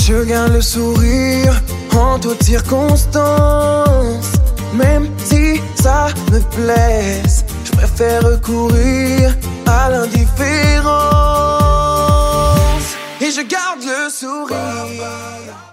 Je garde le sourire en toutes circonstances. Même si ça me blesse, je préfère recourir à l'indifférence. Et je garde le sourire.